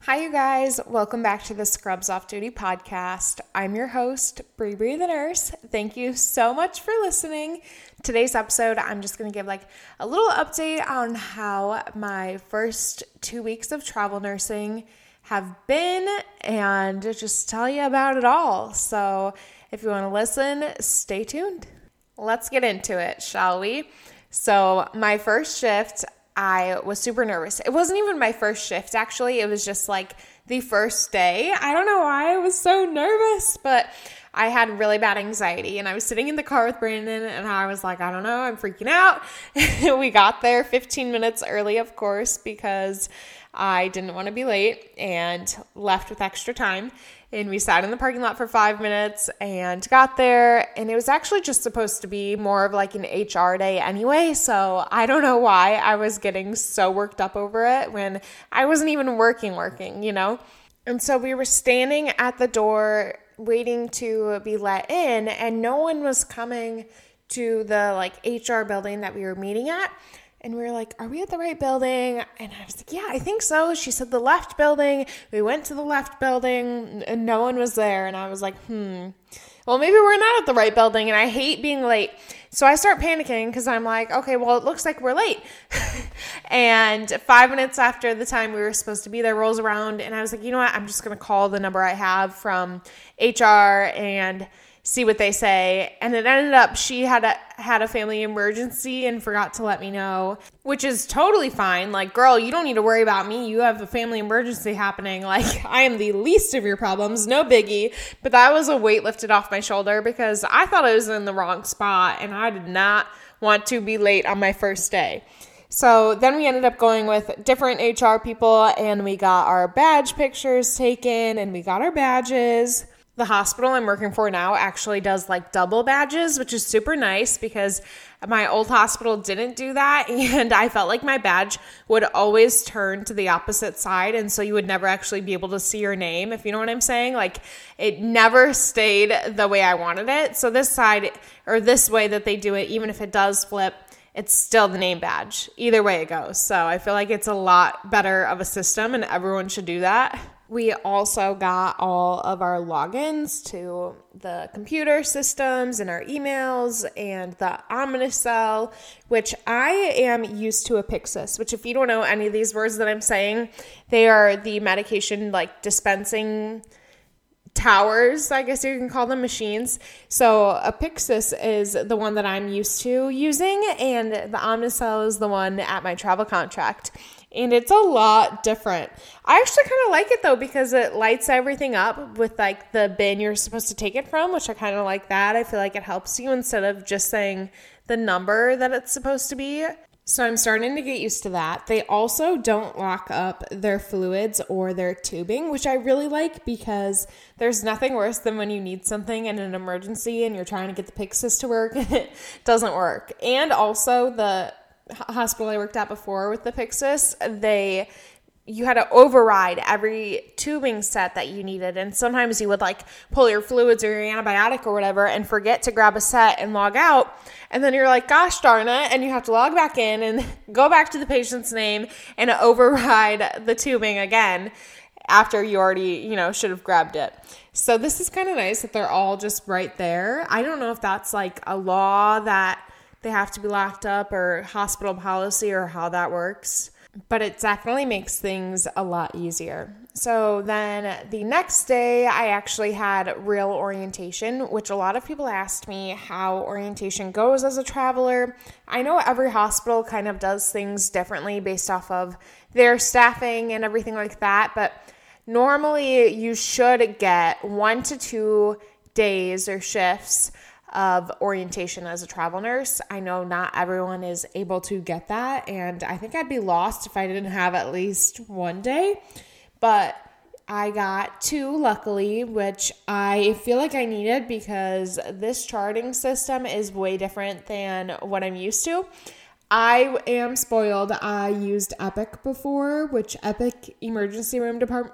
Hi, you guys. Welcome back to the Scrubs Off Duty podcast. I'm your host, Bree the nurse. Thank you so much for listening. Today's episode, I'm just going to give a little update on how my first 2 weeks of travel nursing have been and just tell you about it all. So if you want to listen, stay tuned. Let's get into it, shall we? So my first shift, I was super nervous. It wasn't even my first shift, actually. It was just the first day. I don't know why I was so nervous, but I had really bad anxiety. And I was sitting in the car with Brandon, and I was like, I don't know, I'm freaking out. We got there 15 minutes early, of course, because I didn't want to be late and left with extra time. And we sat in the parking lot for 5 minutes and got there. And it was actually just supposed to be more of an HR day anyway. So I don't know why I was getting so worked up over it when I wasn't even working, you know? And so we were standing at the door waiting to be let in, and no one was coming to the HR building that we were meeting at. And we were like, are we at the right building? And I was like, yeah, I think so. She said the left building. We went to the left building and no one was there. And I was like, well, maybe we're not at the right building. And I hate being late. So I start panicking because I'm like, okay, well, it looks like we're late. And 5 minutes after the time we were supposed to be there rolls around. And I was like, you know what? I'm just going to call the number I have from HR and see what they say. And it ended up she had a family emergency and forgot to let me know, which is totally fine. Girl, you don't need to worry about me. You have a family emergency happening. I am the least of your problems. No biggie. But that was a weight lifted off my shoulder because I thought I was in the wrong spot and I did not want to be late on my first day. So then we ended up going with different HR people and we got our badge pictures taken and we got our badges. The hospital I'm working for now actually does double badges, which is super nice because my old hospital didn't do that. And I felt like my badge would always turn to the opposite side. And so you would never actually be able to see your name, if you know what I'm saying. It never stayed the way I wanted it. So this side or this way that they do it, even if it does flip, it's still the name badge. Either way it goes. So I feel like it's a lot better of a system and everyone should do that. We also got all of our logins to the computer systems and our emails and the Omnicell, which I am used to a Pyxis, which if you don't know any of these words that I'm saying, they are the medication dispensing towers, I guess you can call them, machines. So a Pyxis is the one that I'm used to using, and the Omnicell is the one at my travel contract. And it's a lot different. I actually kind of like it though because it lights everything up with the bin you're supposed to take it from, which I kind of like that. I feel like it helps you instead of just saying the number that it's supposed to be. So I'm starting to get used to that. They also don't lock up their fluids or their tubing, which I really like because there's nothing worse than when you need something in an emergency and you're trying to get the Pyxis to work and it doesn't work. And also the hospital I worked at before with the Pyxis, you had to override every tubing set that you needed. And sometimes you would pull your fluids or your antibiotic or whatever and forget to grab a set and log out. And then you're like, gosh darn it. And you have to log back in and go back to the patient's name and override the tubing again after you already, should have grabbed it. So this is kind of nice that they're all just right there. I don't know if that's a law that they have to be locked up or hospital policy or how that works, but it definitely makes things a lot easier. So then the next day I actually had real orientation, which a lot of people asked me how orientation goes as a traveler. I know every hospital kind of does things differently based off of their staffing and everything like that, but normally you should get 1 to 2 days or shifts of orientation as a travel nurse. I know not everyone is able to get that, and I think I'd be lost if I didn't have at least 1 day, but I got 2 luckily, which I feel like I needed because this charting system is way different than what I'm used to. I am spoiled. I used Epic before, which Epic Emergency Room Department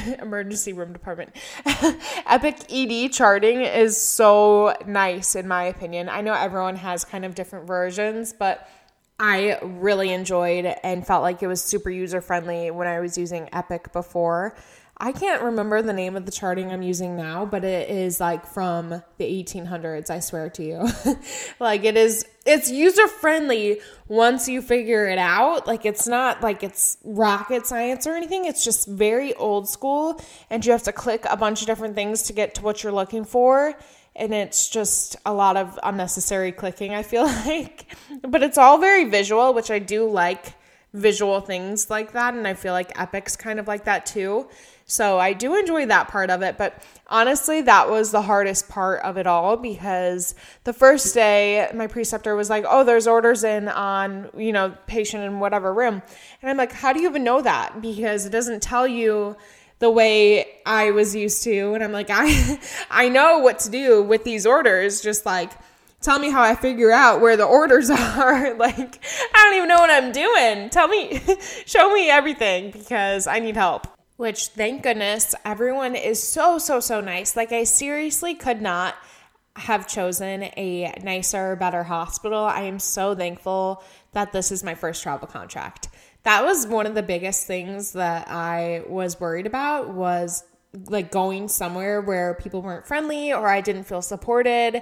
Epic ED charting is so nice in my opinion. I know everyone has kind of different versions, but I really enjoyed and felt like it was super user-friendly when I was using Epic before. I can't remember the name of the charting I'm using now, but it is like from the 1800s, I swear to you. Like it's user-friendly once you figure it out. Like it's not like it's rocket science or anything. It's just very old school, and you have to click a bunch of different things to get to what you're looking for. And it's just a lot of unnecessary clicking, I feel like. But it's all very visual, which I do like visual things like that. And I feel like Epic's kind of like that too. So I do enjoy that part of it. But honestly, that was the hardest part of it all, because the first day my preceptor was like, oh, there's orders in on, patient in whatever room. And I'm like, how do you even know that? Because it doesn't tell you the way I was used to. And I'm like, I know what to do with these orders. Just like, tell me how I figure out where the orders are. Like, I don't even know what I'm doing. Show me everything, because I need help. Which, thank goodness, everyone is so nice. Like, I seriously could not have chosen a nicer, better hospital. I am so thankful that this is my first travel contract. That was one of the biggest things that I was worried about, was like going somewhere where people weren't friendly or I didn't feel supported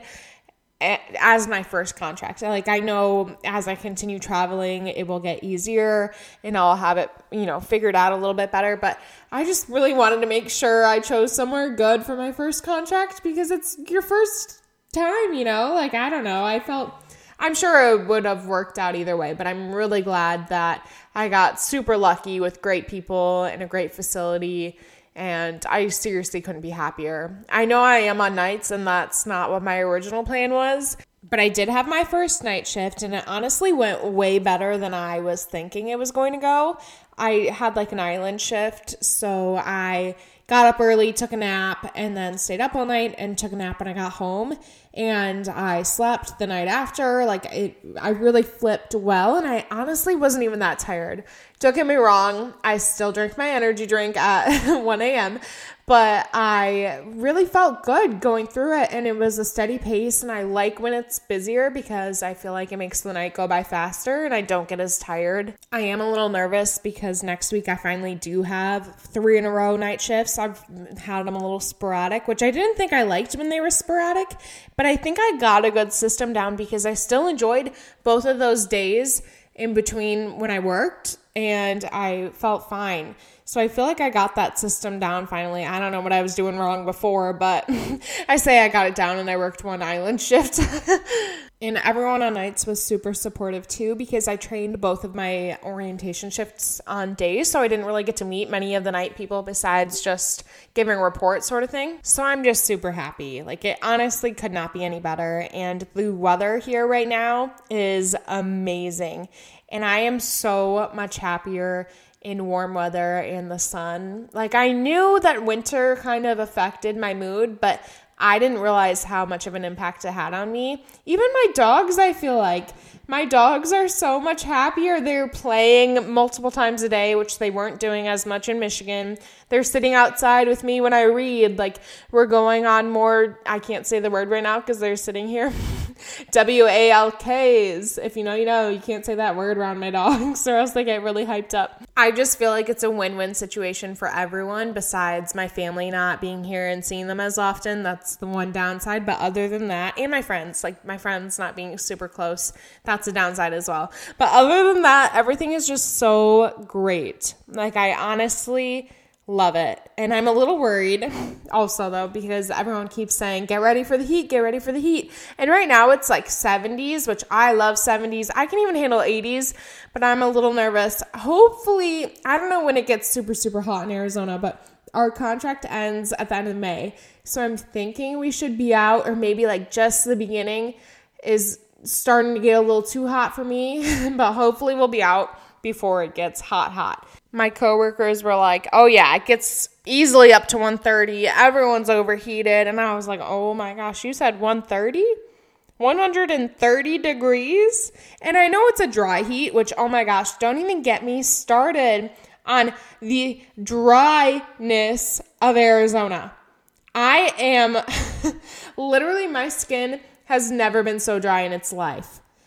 as my first contract. Like, I know as I continue traveling, it will get easier and I'll have it, figured out a little bit better. But I just really wanted to make sure I chose somewhere good for my first contract, because it's your first time, like, I don't know. I'm sure it would have worked out either way, but I'm really glad that I got super lucky with great people and a great facility, and I seriously couldn't be happier. I know I am on nights, and that's not what my original plan was, but I did have my first night shift, and it honestly went way better than I was thinking it was going to go. I had like an island shift, so I got up early, took a nap, and then stayed up all night and took a nap when I got home. And I slept the night after. I really flipped well, and I honestly wasn't even that tired. Don't get me wrong, I still drank my energy drink at 1 a.m., but I really felt good going through it, and it was a steady pace, and I like when it's busier because I feel like it makes the night go by faster and I don't get as tired. I am a little nervous because next week I finally do have 3 in a row night shifts. I've had them a little sporadic, which I didn't think I liked when they were sporadic, but I think I got a good system down because I still enjoyed both of those days in between when I worked, and I felt fine. So I feel like I got that system down finally. I don't know what I was doing wrong before, but I say I got it down, and I worked 1 island shift. And everyone on nights was super supportive too, because I trained both of my orientation shifts on days, so I didn't really get to meet many of the night people besides just giving reports sort of thing. So I'm just super happy. Like, it honestly could not be any better. And the weather here right now is amazing. And I am so much happier in warm weather and the sun. Like, I knew that winter kind of affected my mood, but I didn't realize how much of an impact it had on me. Even my dogs, I feel like. My dogs are so much happier. They're playing multiple times a day, which they weren't doing as much in Michigan. They're sitting outside with me when I read. Like, we're going on more, I can't say the word right now because they're sitting here. WALKs. If you know, you know. You can't say that word around my dogs or else they get really hyped up. I just feel like it's a win-win situation for everyone besides my family not being here and seeing them as often. That's the one downside. But other than that, and my friends, like my friends not being super close, that's a downside as well. But other than that, everything is just so great. Like, I honestly love it. And I'm a little worried also, though, because everyone keeps saying, get ready for the heat, get ready for the heat. And right now it's like 70s, which I love 70s. I can even handle 80s, but I'm a little nervous. Hopefully, I don't know when it gets super, super hot in Arizona, but our contract ends at the end of May. So I'm thinking we should be out, or maybe like just the beginning is starting to get a little too hot for me, but hopefully we'll be out before it gets hot. My coworkers were like, oh yeah, it gets easily up to 130. Everyone's overheated. And I was like, oh my gosh, you said 130? 130 degrees? And I know it's a dry heat, which, oh my gosh, don't even get me started on the dryness of Arizona. I am literally, my skin has never been so dry in its life.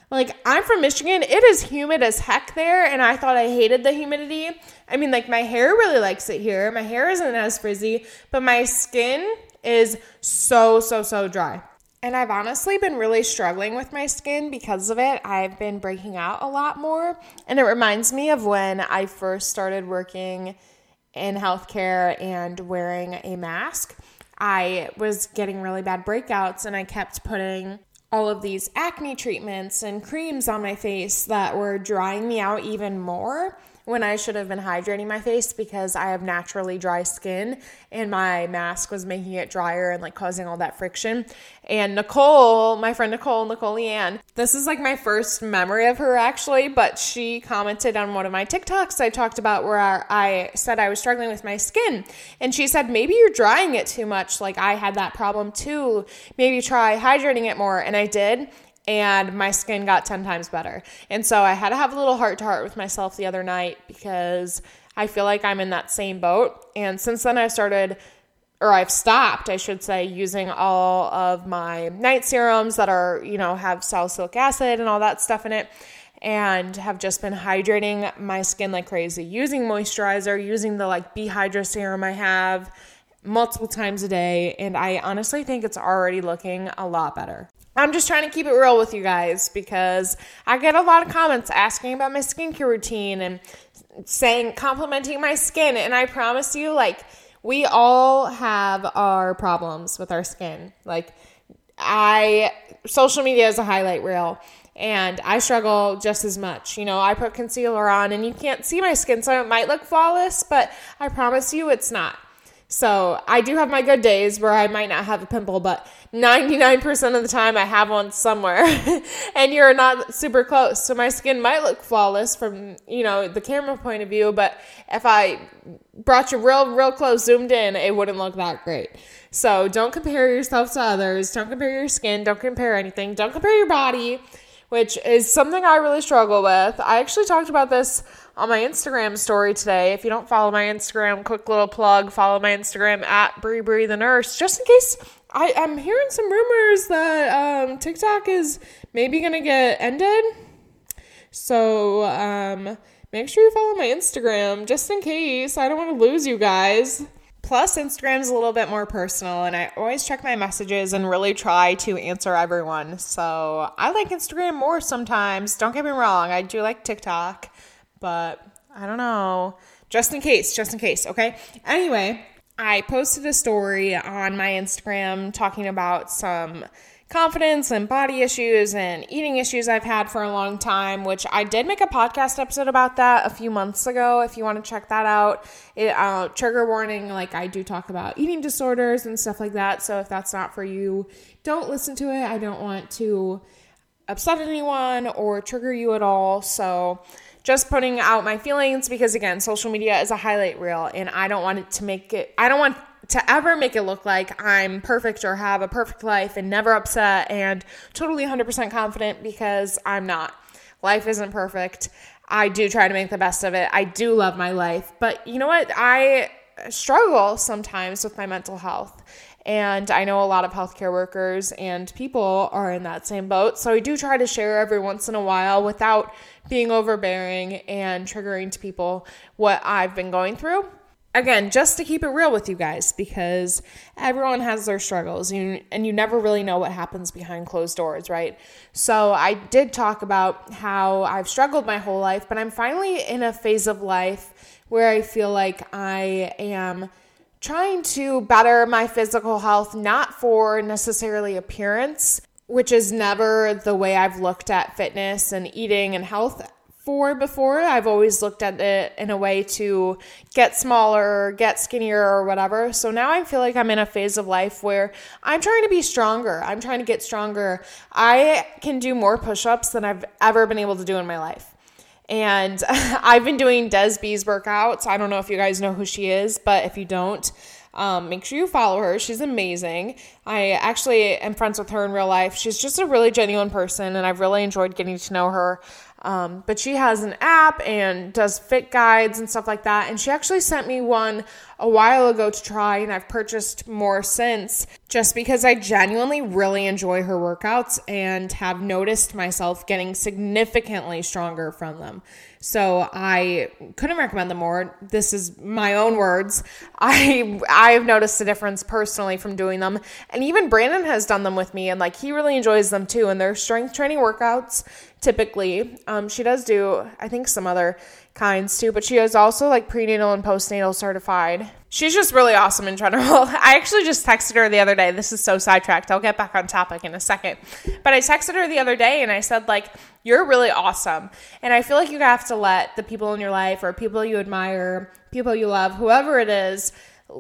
Like, I'm from Michigan. It is humid as heck there, and I thought I hated the humidity. I mean, like, my hair really likes it here. My hair isn't as frizzy, but my skin is so dry. And I've honestly been really struggling with my skin because of it. I've been breaking out a lot more, and it reminds me of when I first started working in healthcare and wearing a mask. I was getting really bad breakouts, and I kept putting all of these acne treatments and creams on my face that were drying me out even more when I should have been hydrating my face because I have naturally dry skin, and my mask was making it drier and like causing all that friction. And Nicole, my friend Nicole Leanne, this is like my first memory of her actually, but she commented on one of my TikToks I talked about where I said I was struggling with my skin, and she said, maybe you're drying it too much. Like, I had that problem too. Maybe try hydrating it more. And I did. And my skin got 10 times better. And so I had to have a little heart-to-heart with myself the other night because I feel like I'm in that same boat. And since then I've stopped, I should say, using all of my night serums that are, have salicylic acid and all that stuff in it, and have just been hydrating my skin like crazy, using moisturizer, using the like B-Hydra serum I have multiple times a day. And I honestly think it's already looking a lot better. I'm just trying to keep it real with you guys because I get a lot of comments asking about my skincare routine and complimenting my skin. And I promise you, like, we all have our problems with our skin. Like, social media is a highlight reel, and I struggle just as much. I put concealer on and you can't see my skin, so it might look flawless, but I promise you it's not. So I do have my good days where I might not have a pimple, but 99% of the time I have one somewhere and you're not super close. So my skin might look flawless from, the camera point of view, but if I brought you real close, zoomed in, it wouldn't look that great. So don't compare yourself to others. Don't compare your skin. Don't compare anything. Don't compare your body, which is something I really struggle with. I actually talked about this on my Instagram story today. If you don't follow my Instagram, quick little plug, follow my Instagram at Brie the Nurse, just in case. I'm hearing some rumors that TikTok is maybe going to get ended. So make sure you follow my Instagram just in case. I don't want to lose you guys. Plus, Instagram's a little bit more personal, and I always check my messages and really try to answer everyone. So I like Instagram more sometimes. Don't get me wrong. I do like TikTok, but I don't know. Just in case, okay? Anyway, I posted a story on my Instagram talking about some confidence and body issues and eating issues I've had for a long time, which I did make a podcast episode about that a few months ago. If you want to check that out, trigger warning, like I do talk about eating disorders and stuff like that. So if that's not for you, don't listen to it. I don't want to upset anyone or trigger you at all. So just putting out my feelings because, again, social media is a highlight reel, and I don't want to ever make it look like I'm perfect or have a perfect life and never upset and totally 100% confident, because I'm not. Life isn't perfect. I do try to make the best of it. I do love my life. But you know what? I struggle sometimes with my mental health. And I know a lot of healthcare workers and people are in that same boat. So I do try to share every once in a while without being overbearing and triggering to people what I've been going through. Again, just to keep it real with you guys, because everyone has their struggles and you never really know what happens behind closed doors, right? So I did talk about how I've struggled my whole life, but I'm finally in a phase of life where I feel like I am trying to better my physical health, not for necessarily appearance, which is never the way I've looked at fitness and eating and health before. I've always looked at it in a way to get smaller, get skinnier or whatever. So now I feel like I'm in a phase of life where I'm trying to be stronger. I'm trying to get stronger. I can do more push-ups than I've ever been able to do in my life. And I've been doing Des B's workouts. I don't know if you guys know who she is, but if you don't, make sure you follow her. She's amazing. I actually am friends with her in real life. She's just a really genuine person, and I've really enjoyed getting to know her. But she has an app and does fit guides and stuff like that. And she actually sent me one a while ago to try, and I've purchased more since, just because I genuinely really enjoy her workouts and have noticed myself getting significantly stronger from them. So I couldn't recommend them more. This is my own words. I've noticed a difference personally from doing them. And even Brandon has done them with me, and like he really enjoys them too. And they're strength training workouts typically. She does do, I think, some other kinds too, but she is also like prenatal and postnatal certified. She's just really awesome in general. I actually just texted her the other day. This is so sidetracked. I'll get back on topic in a second. But I texted her the other day and I said, like, you're really awesome. And I feel like you have to let the people in your life or people you admire, people you love, whoever it is,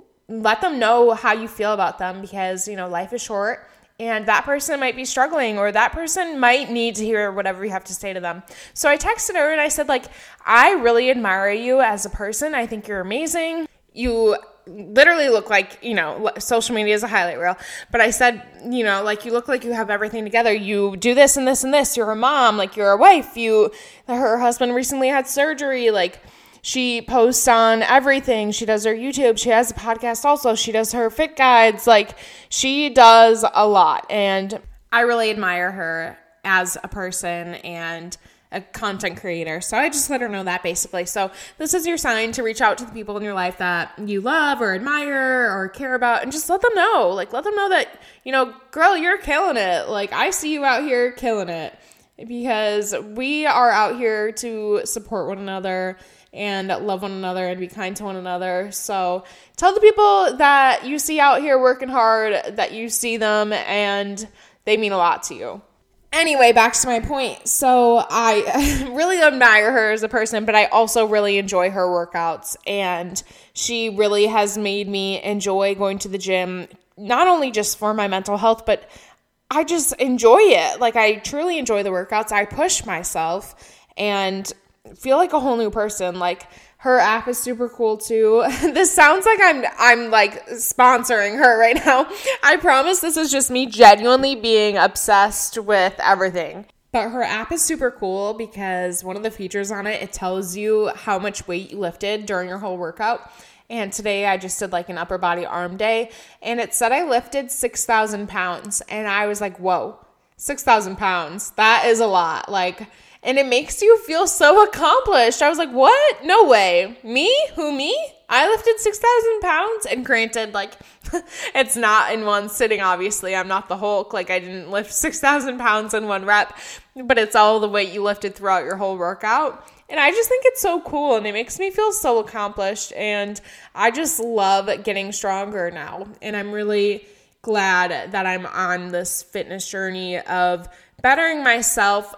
let them know how you feel about them, because, you know, life is short. And that person might be struggling, or that person might need to hear whatever you have to say to them. So I texted her and I said, like, I really admire you as a person. I think you're amazing. You literally look like, you know, social media is a highlight reel. But I said, you know, like, you look like you have everything together. You do this and this and this. You're a mom. Like, you're a wife. Her husband recently had surgery. Like, she posts on everything. She does her YouTube. She has a podcast also. She does her fit guides. Like, she does a lot. And I really admire her as a person and a content creator. So I just let her know that basically. So this is your sign to reach out to the people in your life that you love or admire or care about, and just let them know. Like, let them know that, you know, girl, you're killing it. Like, I see you out here killing it, because we are out here to support one another and love one another and be kind to one another. So tell the people that you see out here working hard that you see them and they mean a lot to you. Anyway, back to my point. So I really admire her as a person, but I also really enjoy her workouts. And she really has made me enjoy going to the gym, not only just for my mental health, but I just enjoy it. Like, I truly enjoy the workouts. I push myself and feel like a whole new person. Like, her app is super cool too. This sounds like I'm like sponsoring her right now. I promise this is just me genuinely being obsessed with everything. But her app is super cool because one of the features on it tells you how much weight you lifted during your whole workout. And today I just did like an upper body arm day, and it said I lifted 6,000 pounds. And I was like, whoa, 6,000 pounds. That is a lot. Like, and it makes you feel so accomplished. I was like, what? No way. Me? Who, me? I lifted 6,000 pounds. And granted, like, it's not in one sitting, obviously. I'm not the Hulk. Like, I didn't lift 6,000 pounds in one rep. But it's all the weight you lifted throughout your whole workout. And I just think it's so cool. And it makes me feel so accomplished. And I just love getting stronger now. And I'm really glad that I'm on this fitness journey of bettering myself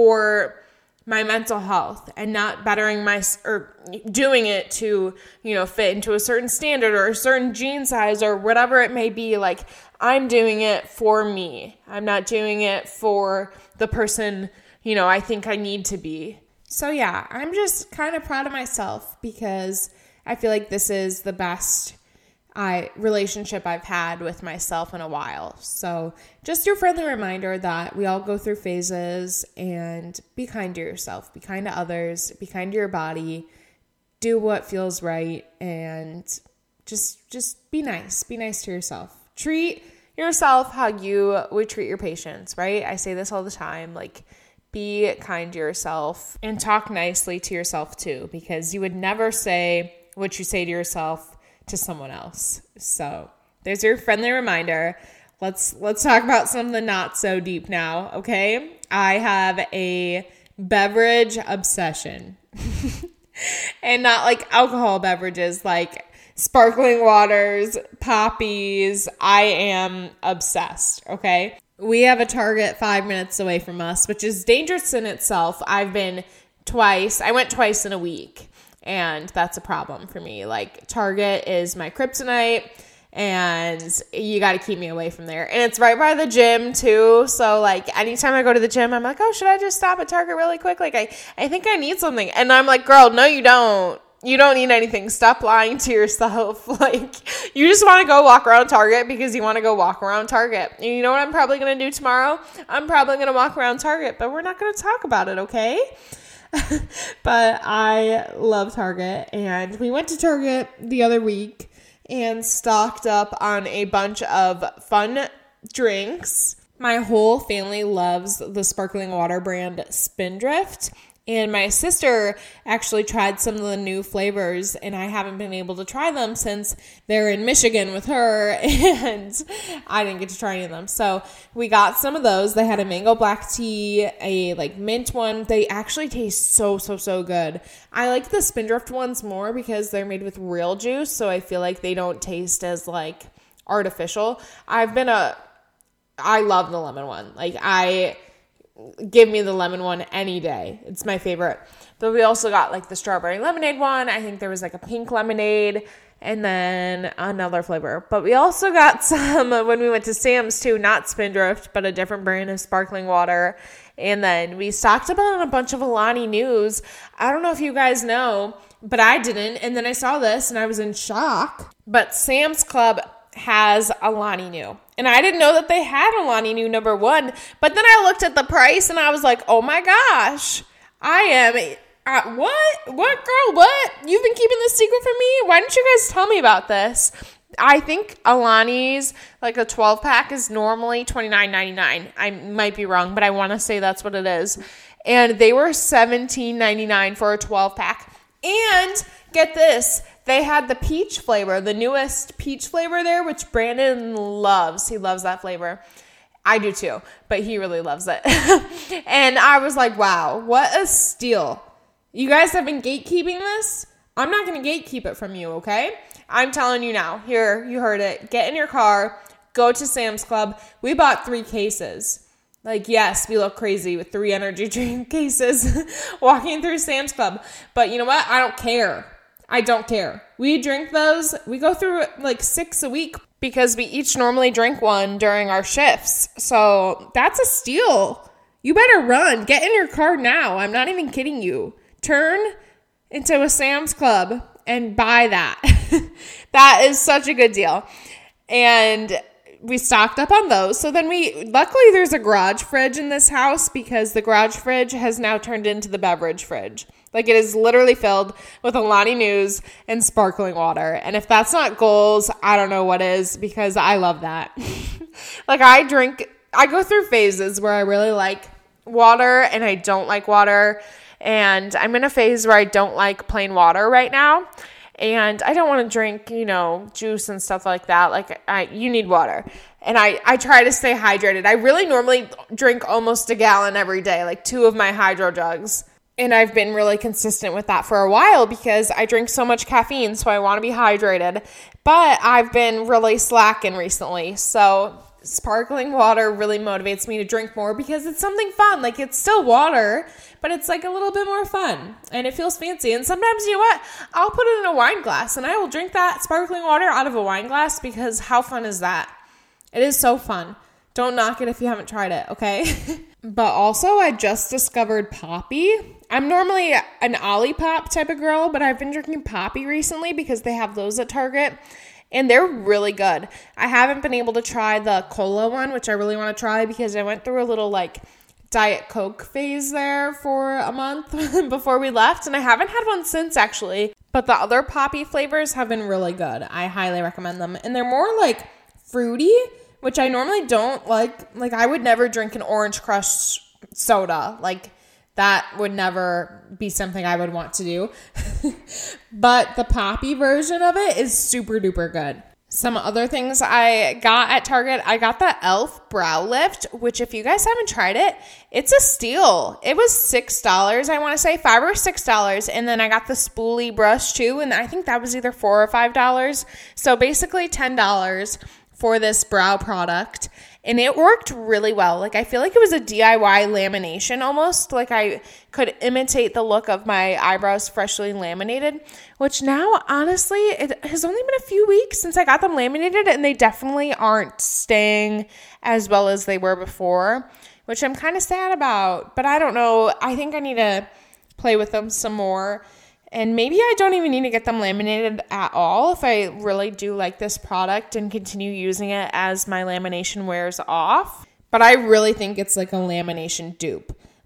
for my mental health, and not bettering or doing it to, you know, fit into a certain standard or a certain jean size or whatever it may be. Like, I'm doing it for me. I'm not doing it for the person, you know, I think I need to be. So yeah, I'm just kind of proud of myself because I feel like this is the best relationship I've had with myself in a while. So just your friendly reminder that we all go through phases, and be kind to yourself, be kind to others, be kind to your body, do what feels right, and just be nice. Be nice to yourself. Treat yourself how you would treat your patients, right? I say this all the time, like, be kind to yourself and talk nicely to yourself too, because you would never say what you say to yourself to someone else. So there's your friendly reminder. Let's talk about something not so deep now, okay? I have a beverage obsession. And not like alcohol beverages, like sparkling waters, poppies. I am obsessed, okay? We have a Target 5 minutes away from us, which is dangerous in itself. I went twice in a week. And that's a problem for me. Like, Target is my kryptonite, and you got to keep me away from there. And it's right by the gym too. So like, anytime I go to the gym, I'm like, oh, should I just stop at Target really quick? Like, I think I need something. And I'm like, girl, no, you don't. You don't need anything. Stop lying to yourself. Like, you just want to go walk around Target because you want to go walk around Target. And you know what I'm probably going to do tomorrow? I'm probably going to walk around Target, but we're not going to talk about it, okay? But I love Target, and we went to Target the other week, and stocked up on a bunch of fun drinks. My whole family loves the sparkling water brand Spindrift. And my sister actually tried some of the new flavors, and I haven't been able to try them since they're in Michigan with her, and I didn't get to try any of them. So we got some of those. They had a mango black tea, a mint one. They actually taste so good. I like the Spindrift ones more because they're made with real juice, so I feel like they don't taste as artificial. I love the lemon one. Give me the lemon one any day. It's my favorite. But we also got the strawberry lemonade one. I think there was a pink lemonade and then another flavor. But we also got some when we went to Sam's too, not Spindrift, but a different brand of sparkling water. And then we stocked up on a bunch of Alani News. I don't know if you guys know, but I didn't. And then I saw this and I was in shock. But Sam's Club has Alani Nu. And I didn't know that they had Alani Nu number 1. But then I looked at the price and I was like, oh my gosh, I am, what girl, what? You've been keeping this secret from me? Why didn't you guys tell me about this? I think Alani's, a 12-pack is normally $29.99. I might be wrong, but I want to say that's what it is. And they were $17.99 for a 12-pack. And get this, they had the peach flavor, the newest peach flavor there, which Brandon loves. He loves that flavor. I do too, but he really loves it. And I was like, wow, what a steal. You guys have been gatekeeping this? I'm not going to gatekeep it from you, okay? I'm telling you now. Here, you heard it. Get in your car. Go to Sam's Club. We bought 3 cases. Yes, we look crazy with 3 energy drink cases walking through Sam's Club. But you know what? I don't care. I don't care. We drink those. We go through 6 a week because we each normally drink one during our shifts. So that's a steal. You better run. Get in your car now. I'm not even kidding you. Turn into a Sam's Club and buy that. That is such a good deal. And we stocked up on those. So then luckily there's a garage fridge in this house because the garage fridge has now turned into the beverage fridge. It is literally filled with Alani News and sparkling water. And if that's not goals, I don't know what is, because I love that. I go through phases where I really like water and I don't like water. And I'm in a phase where I don't like plain water right now. And I don't want to drink, juice and stuff like that. You need water. And I try to stay hydrated. I really normally drink almost a gallon every day, 2 of my hydro jugs. And I've been really consistent with that for a while because I drink so much caffeine, so I want to be hydrated. But I've been really slacking recently. So sparkling water really motivates me to drink more because it's something fun. It's still water, but it's a little bit more fun and it feels fancy. And sometimes, you know what? I'll put it in a wine glass and I will drink that sparkling water out of a wine glass because how fun is that? It is so fun. Don't knock it if you haven't tried it, okay? But also, I just discovered Poppi. I'm normally an Olipop type of girl, but I've been drinking Poppi recently because they have those at Target. And they're really good. I haven't been able to try the cola one, which I really want to try because I went through a little Diet Coke phase there for a month before we left. And I haven't had one since actually. But the other Poppi flavors have been really good. I highly recommend them. And they're more fruity, which I normally don't like. I would never drink an Orange Crush soda. That would never be something I would want to do. But the Poppi version of it is super duper good. Some other things I got at Target, I got the e.l.f. Brow Lift, which if you guys haven't tried it, it's a steal. It was $6, I want to say, $5 or $6. And then I got the spoolie brush too, and I think that was either $4 or $5. So basically $10 for this brow product. And it worked really well. I feel like it was a DIY lamination almost. I could imitate the look of my eyebrows freshly laminated, which now, honestly, it has only been a few weeks since I got them laminated, and they definitely aren't staying as well as they were before, which I'm kind of sad about. But I don't know. I think I need to play with them some more. And maybe I don't even need to get them laminated at all if I really do like this product and continue using it as my lamination wears off. But I really think it's a lamination dupe.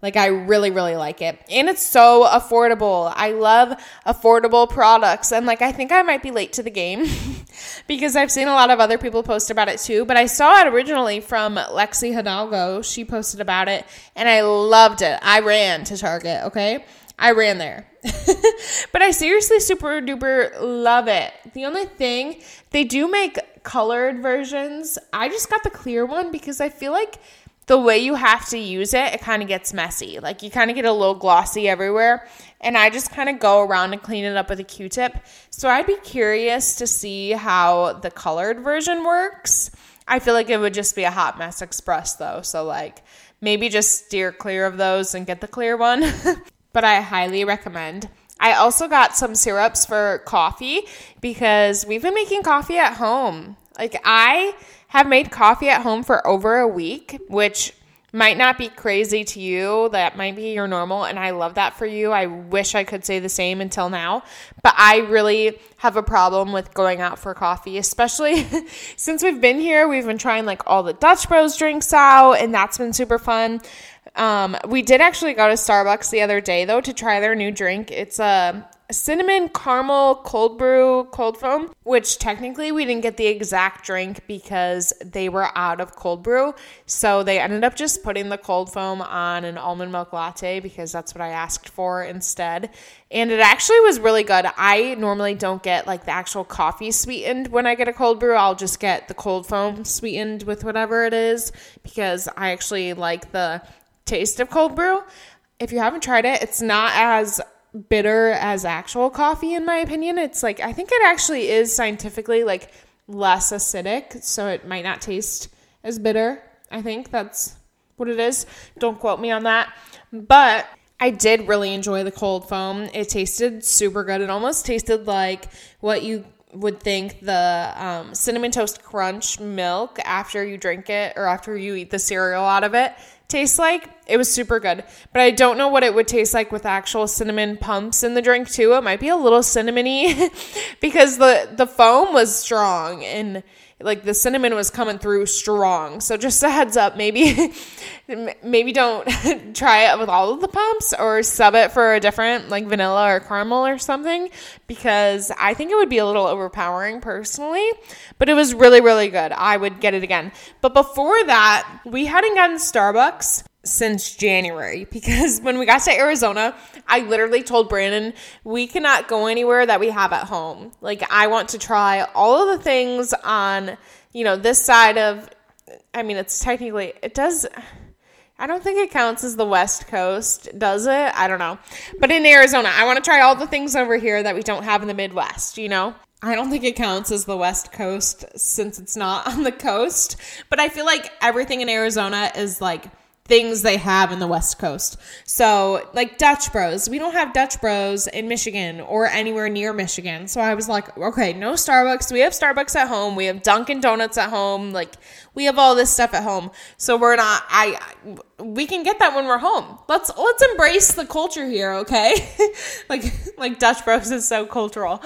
Like, I really, really like it. And it's so affordable. I love affordable products. And like, I think I might be late to the game because I've seen a lot of other people post about it too. But I saw it originally from Lexi Hidalgo. She posted about it and I loved it. I ran to Target, okay? I ran there. But I seriously super duper love it. The only thing, they do make colored versions. I just got the clear one because I feel like the way you have to use it, it kind of gets messy. Like, you kind of get a little glossy everywhere. And I just kind of go around and clean it up with a Q-tip. So I'd be curious to see how the colored version works. I feel like it would just be a hot mess express though. So like, maybe just steer clear of those and get the clear one. But I highly recommend. I also got some syrups for coffee because we've been making coffee at home. Like, I have made coffee at home for over a week, which might not be crazy to you. That might be your normal, and I love that for you. I wish I could say the same until now, but I really have a problem with going out for coffee, especially since we've been here. We've been trying like all the Dutch Bros drinks out, and that's been super fun. We did actually go to Starbucks the other day though to try their new drink. It's a cinnamon caramel cold brew cold foam, which technically we didn't get the exact drink because they were out of cold brew. So they ended up just putting the cold foam on an almond milk latte because that's what I asked for instead. And it actually was really good. I normally don't get like the actual coffee sweetened when I get a cold brew. I'll just get the cold foam sweetened with whatever it is because I actually like the taste of cold brew. If you haven't tried it, it's not as bitter as actual coffee in my opinion. It's like, I think it actually is scientifically like less acidic, so it might not taste as bitter. I think that's what it is. Don't quote me on that. But I did really enjoy the cold foam. It tasted super good. It almost tasted like what you would think the Cinnamon Toast Crunch milk after you drink it or after you eat the cereal out of it tastes like. It was super good, but I don't know what it would taste like with actual cinnamon pumps in the drink too. It might be a little cinnamony because the foam was strong and like the cinnamon was coming through strong. So just a heads up, maybe don't try it with all of the pumps or sub it for a different like vanilla or caramel or something, because I think it would be a little overpowering personally, but it was really, really good. I would get it again. But before that, we hadn't gotten Starbucks since January because when we got to Arizona, I literally told Brandon we cannot go anywhere that we have at home. Like, I want to try all of the things on, this side of, I mean, it's technically, it does, I don't think it counts as the West Coast, does it? I don't know. But in Arizona, I want to try all the things over here that we don't have in the Midwest, I don't think it counts as the West Coast since it's not on the coast, but I feel like everything in Arizona is like things they have in the West Coast. So like Dutch Bros. We don't have Dutch Bros in Michigan or anywhere near Michigan. So I was like, okay, no Starbucks. We have Starbucks at home. We have Dunkin' Donuts at home. Like, we have all this stuff at home. So we can get that when we're home. Let's embrace the culture here, okay? like Dutch Bros is so cultural.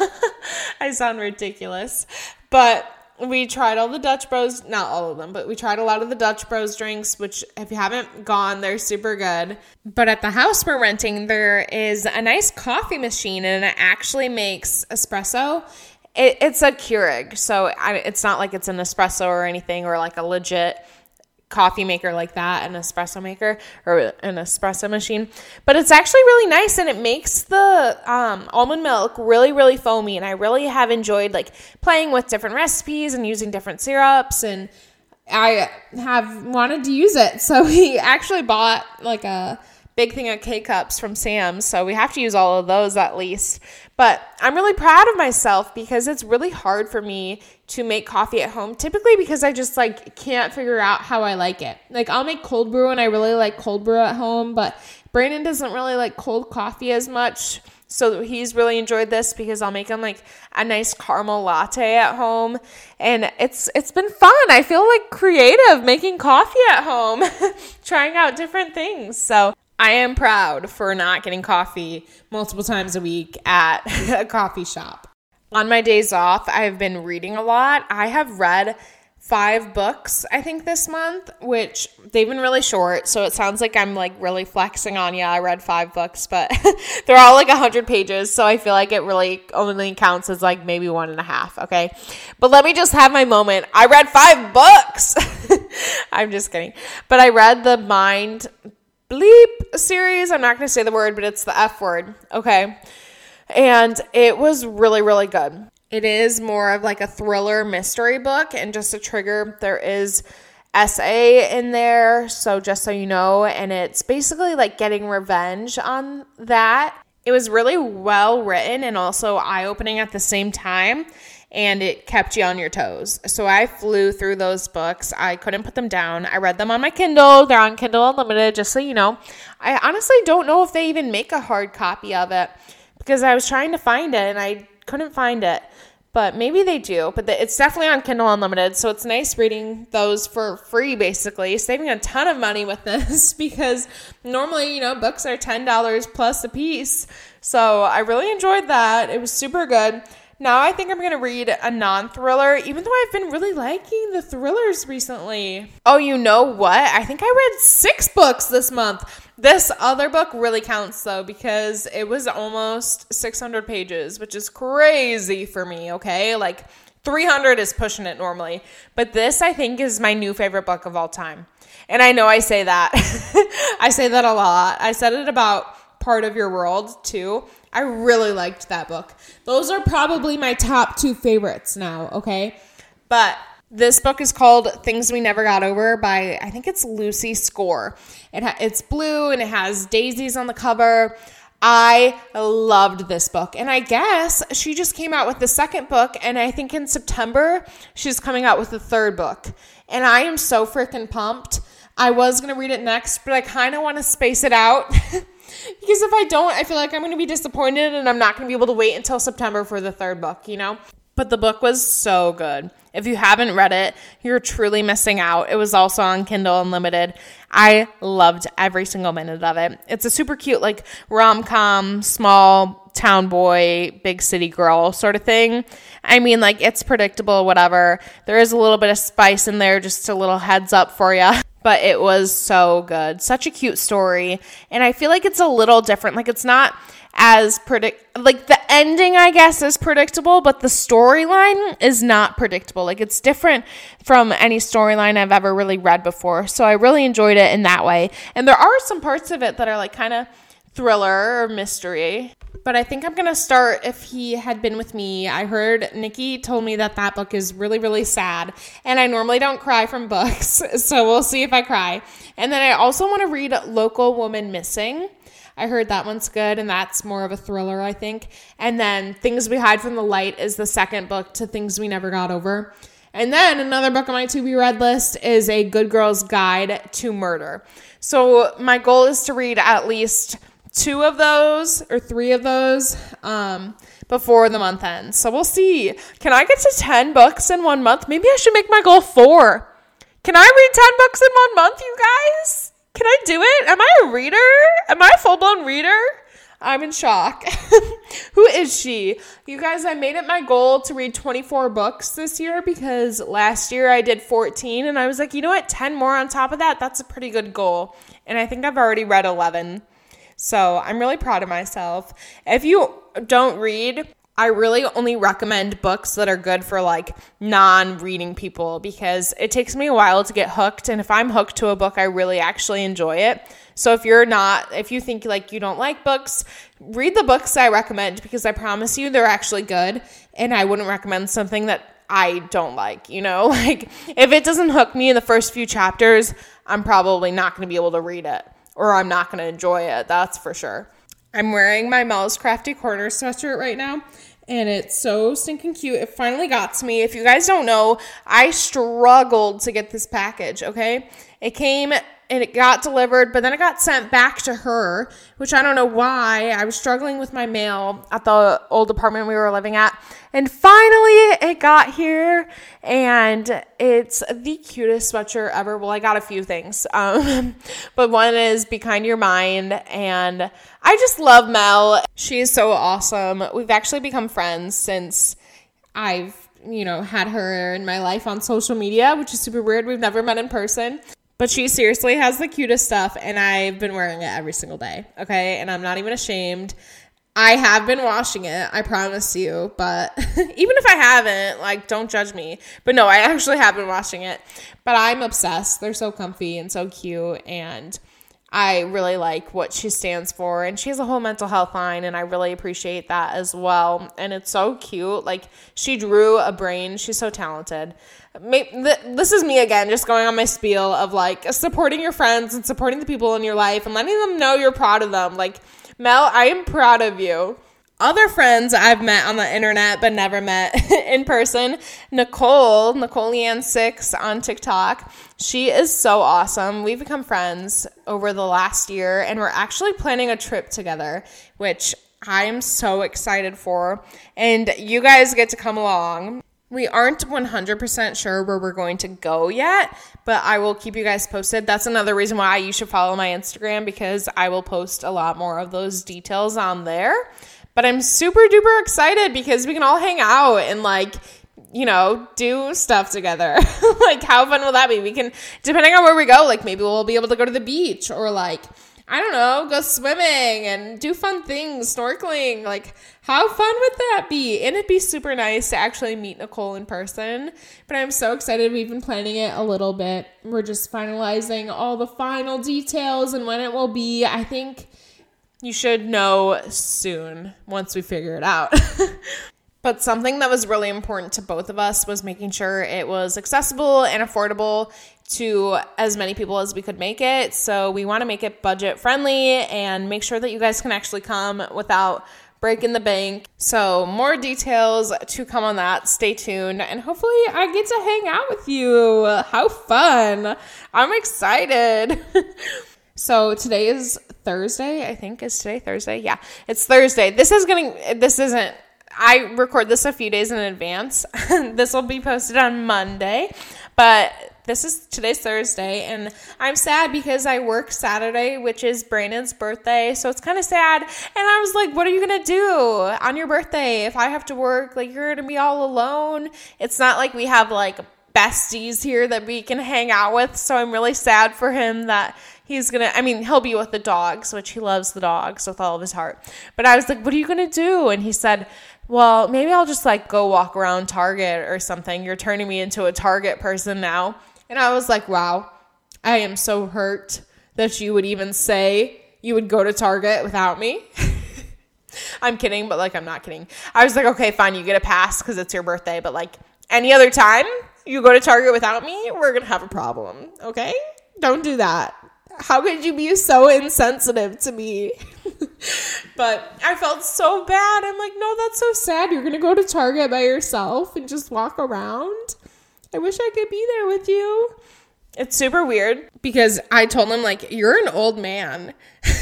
I sound ridiculous. But we tried all the Dutch Bros, not all of them, but we tried a lot of the Dutch Bros drinks, which if you haven't gone, they're super good. But at the house we're renting, there is a nice coffee machine and it actually makes espresso. It's a Keurig, so it's not like it's an espresso or anything or like a legit coffee maker like that, an espresso maker or an espresso machine, but it's actually really nice and it makes the almond milk really, really foamy, and I really have enjoyed like playing with different recipes and using different syrups, and I have wanted to use it. So we actually bought like a big thing of K-Cups from Sam's, so we have to use all of those at least. But I'm really proud of myself because it's really hard for me to make coffee at home, typically because I just like can't figure out how I like it. Like, I'll make cold brew and I really like cold brew at home, but Brandon doesn't really like cold coffee as much. So he's really enjoyed this because I'll make him like a nice caramel latte at home. And it's been fun. I feel like creative making coffee at home, trying out different things. So I am proud for not getting coffee multiple times a week at a coffee shop. On my days off, I've been reading a lot. I have read 5 books, I think, this month, which they've been really short. So it sounds like I'm like really flexing on, I read 5 books, but they're all like 100 pages. So I feel like it really only counts as like maybe 1.5. Okay. But let me just have my moment. I read 5 books. I'm just kidding. But I read the Mind Bleep series. I'm not going to say the word, but it's the F word. Okay. And it was really, really good. It is more of like a thriller mystery book, and just a trigger, there is SA in there, so just so you know, and it's basically like getting revenge on that. It was really well written and also eye-opening at the same time, and it kept you on your toes. So I flew through those books. I couldn't put them down. I read them on my Kindle. They're on Kindle Unlimited, just so you know. I honestly don't know if they even make a hard copy of it, because I was trying to find it and I couldn't find it, but maybe they do. But it's definitely on Kindle Unlimited, so it's nice reading those for free, basically, saving a ton of money with this, because normally, books are $10 plus a piece. So I really enjoyed that. It was super good. Now I think I'm going to read a non-thriller, even though I've been really liking the thrillers recently. Oh, you know what? I think I read 6 books this month. This other book really counts, though, because it was almost 600 pages, which is crazy for me, okay? Like, 300 is pushing it normally. But this, I think, is my new favorite book of all time. And I know I say that. I say that a lot. I said it about Part of Your World, too. I really liked that book. Those are probably my top 2 favorites now, okay? But this book is called Things We Never Got Over by, I think it's Lucy Score. It's blue and it has daisies on the cover. I loved this book. And I guess she just came out with the second book, and I think in September she's coming out with the third book. And I am so freaking pumped. I was going to read it next, but I kind of want to space it out. Because if I don't, I feel like I'm going to be disappointed and I'm not going to be able to wait until September for the third book, But the book was so good. If you haven't read it, you're truly missing out. It was also on Kindle Unlimited. I loved every single minute of it. It's a super cute, like, rom-com, small town boy, big city girl sort of thing. I mean, like, it's predictable, whatever. There is a little bit of spice in there, just a little heads up for you. But it was so good. Such a cute story. And I feel like it's a little different. Like, it's not as like, the ending, I guess, is predictable, but the storyline is not predictable. Like, it's different from any storyline I've ever really read before. So I really enjoyed it in that way. And there are some parts of it that are like kind of thriller or mystery. But I think I'm going to start If He Had Been With Me. I heard Nikki told me that book is really, really sad. And I normally don't cry from books, so we'll see if I cry. And then I also want to read Local Woman Missing. I heard that one's good, and that's more of a thriller, I think. And then Things We Hide from the Light is the second book to Things We Never Got Over. And then another book on my to-be-read list is A Good Girl's Guide to Murder. So my goal is to read at least 2 of those or 3 of those before the month ends. So we'll see. Can I get to 10 books in 1 month? Maybe I should make my goal 4. Can I read 10 books in 1 month, you guys? Can I do it? Am I a reader? Am I a full-blown reader? I'm in shock. Who is she? You guys, I made it my goal to read 24 books this year, because last year I did 14, and I was like, you know what? 10 more on top of that, that's a pretty good goal. And I think I've already read 11. So I'm really proud of myself. If you don't read, I really only recommend books that are good for like non-reading people, because it takes me a while to get hooked. And if I'm hooked to a book, I really actually enjoy it. So if you think like you don't like books, read the books I recommend, because I promise you they're actually good. And I wouldn't recommend something that I don't like, like if it doesn't hook me in the first few chapters, I'm probably not going to be able to read it. Or I'm not going to enjoy it, that's for sure. I'm wearing my Mel's Crafty Corner sweatshirt right now, and it's so stinking cute. It finally got to me. If you guys don't know, I struggled to get this package, okay? It came and it got delivered, but then it got sent back to her, which I don't know why. I was struggling with my mail at the old apartment we were living at. And finally, it got here, and it's the cutest sweatshirt ever. Well, I got a few things, but one is Be Kind to Your Mind, and I just love Mel. She is so awesome. We've actually become friends since I've had her in my life on social media, which is super weird. We've never met in person. But she seriously has the cutest stuff, and I've been wearing it every single day, okay? And I'm not even ashamed. I have been washing it, I promise you, but even if I haven't, don't judge me. But no, I actually have been washing it. But I'm obsessed. They're so comfy and so cute, and I really like what she stands for. And she has a whole mental health line, and I really appreciate that as well. And it's so cute. She drew a brain. She's so talented. This is me again, just going on my spiel of supporting your friends and supporting the people in your life and letting them know you're proud of them. Mel, I am proud of you. Other friends I've met on the internet but never met in person, Nicole Leanne 6 on TikTok. She is so awesome. We've become friends over the last year, and we're actually planning a trip together, which I am so excited for. And you guys get to come along. We aren't 100% sure where we're going to go yet, but I will keep you guys posted. That's another reason why you should follow my Instagram, because I will post a lot more of those details on there. But I'm super duper excited because we can all hang out and do stuff together. How fun will that be? We can, depending on where we go, maybe we'll be able to go to the beach or I don't know, go swimming and do fun things, snorkeling. How fun would that be? And it'd be super nice to actually meet Nicole in person. But I'm so excited. We've been planning it a little bit. We're just finalizing all the final details and when it will be. I think you should know soon once we figure it out. But something that was really important to both of us was making sure it was accessible and affordable to as many people as we could make it. So we want to make it budget friendly and make sure that you guys can actually come without breaking the bank. So more details to come on that. Stay tuned. And hopefully I get to hang out with you. How fun. I'm excited. So today is Thursday, I think. Is today Thursday? Yeah, it's Thursday. I record this a few days in advance. This will be posted on Monday, but today's Thursday, and I'm sad because I work Saturday, which is Brandon's birthday, so it's kind of sad. And I was like, what are you gonna do on your birthday if I have to work? You're gonna be all alone. It's not like we have besties here that we can hang out with, so I'm really sad for him that he'll be with the dogs, which he loves the dogs with all of his heart. But I was like, what are you gonna do? And he said, well, maybe I'll just go walk around Target or something. You're turning me into a Target person now. And I was like, wow, I am so hurt that you would even say you would go to Target without me. I'm kidding, but I'm not kidding. I was like, okay, fine, you get a pass because it's your birthday. But any other time you go to Target without me, we're going to have a problem. Okay? Don't do that. How could you be so insensitive to me? But I felt so bad. I'm like, no, that's so sad. You're going to go to Target by yourself and just walk around? I wish I could be there with you. It's super weird because I told him, you're an old man.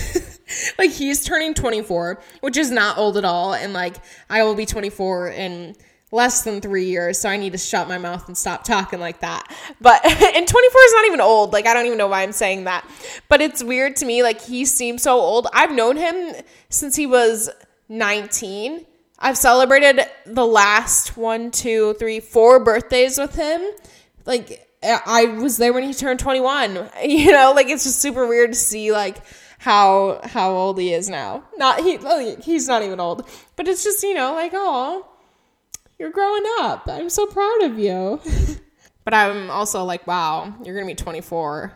He's turning 24, which is not old at all. And, I will be 24 in less than 3 years, so I need to shut my mouth and stop talking like that. But, and 24 is not even old. I don't even know why I'm saying that. But it's weird to me, he seems so old. I've known him since he was 19. I've celebrated the last 4 birthdays with him. I was there when he turned 21. It's just super weird to see, how old he is now. He's not even old. But it's just, oh, you're growing up. I'm so proud of you. But I'm also wow, you're going to be 24.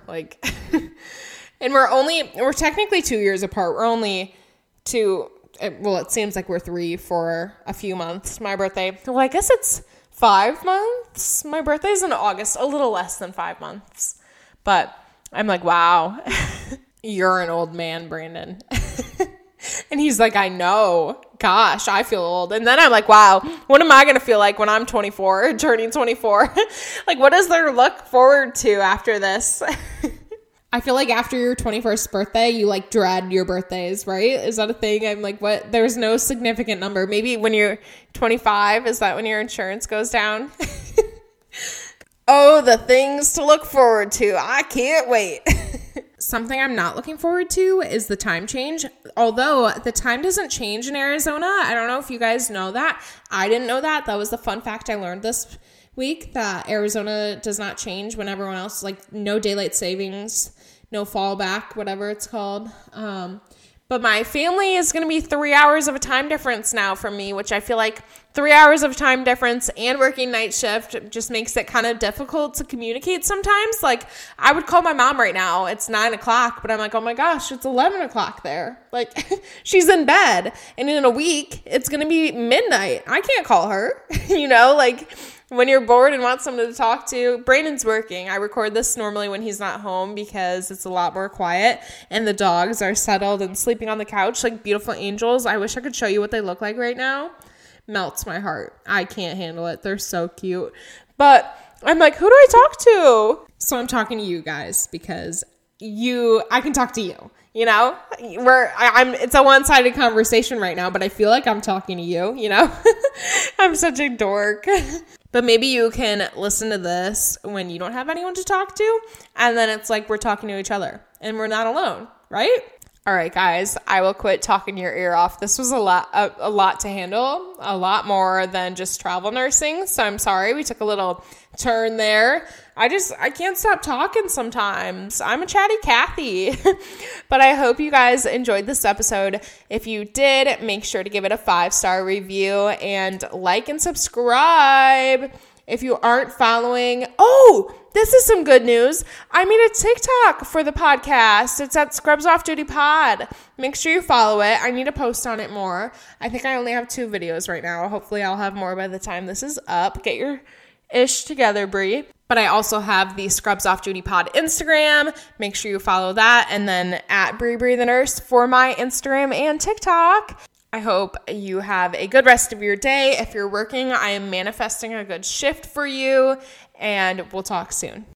And we're technically 2 years apart. We're only it seems like we're 3 for a few months. My birthday, I guess it's 5 months. My birthday's in August, a little less than 5 months. But I'm like, wow, you're an old man, Brandon. And he's like, I know. Gosh, I feel old. And then I'm like, wow, what am I going to feel like when I'm 24, turning 24? What is there to look forward to after this? I feel like after your 21st birthday, you dread your birthdays, right? Is that a thing? I'm like, what? There's no significant number. Maybe when you're 25, is that when your insurance goes down? Oh, the things to look forward to. I can't wait. Something I'm not looking forward to is the time change. Although the time doesn't change in Arizona. I don't know if you guys know that. I didn't know that. That was the fun fact I learned this week, that Arizona does not change when everyone else, like no daylight savings, no fallback, whatever it's called. But my family is going to be 3 hours of a time difference now from me, which I feel like 3 hours of time difference and working night shift just makes it kind of difficult to communicate sometimes. Like, I would call my mom right now. It's 9 o'clock, but I'm like, oh my gosh, it's 11 o'clock there. Like, she's in bed. And in a week, it's going to be midnight. I can't call her, like, when you're bored and want someone to talk to. Brandon's working. I record this normally when he's not home because it's a lot more quiet and the dogs are settled and sleeping on the couch like beautiful angels. I wish I could show you what they look like right now. Melts my heart. I can't handle it. They're so cute. But I'm like, who do I talk to? So I'm talking to you guys because I can talk to you. It's a one-sided conversation right now, but I feel like I'm talking to you, I'm such a dork. But maybe you can listen to this when you don't have anyone to talk to, and then it's like we're talking to each other, and we're not alone, right? All right, guys, I will quit talking your ear off. This was a lot to handle, a lot more than just travel nursing. So I'm sorry we took a little turn there. I can't stop talking sometimes. I'm a chatty Cathy. But I hope you guys enjoyed this episode. If you did, make sure to give it a 5-star review and like and subscribe. If you aren't following, this is some good news. I made a TikTok for the podcast. It's at Scrubs Off Duty Pod. Make sure you follow it. I need to post on it more. I think I only have 2 videos right now. Hopefully I'll have more by the time this is up. Get your ish together, Brie. But I also have the Scrubs Off Duty Pod Instagram. Make sure you follow that. And then at Brie the Nurse for my Instagram and TikTok. I hope you have a good rest of your day. If you're working, I am manifesting a good shift for you, and we'll talk soon.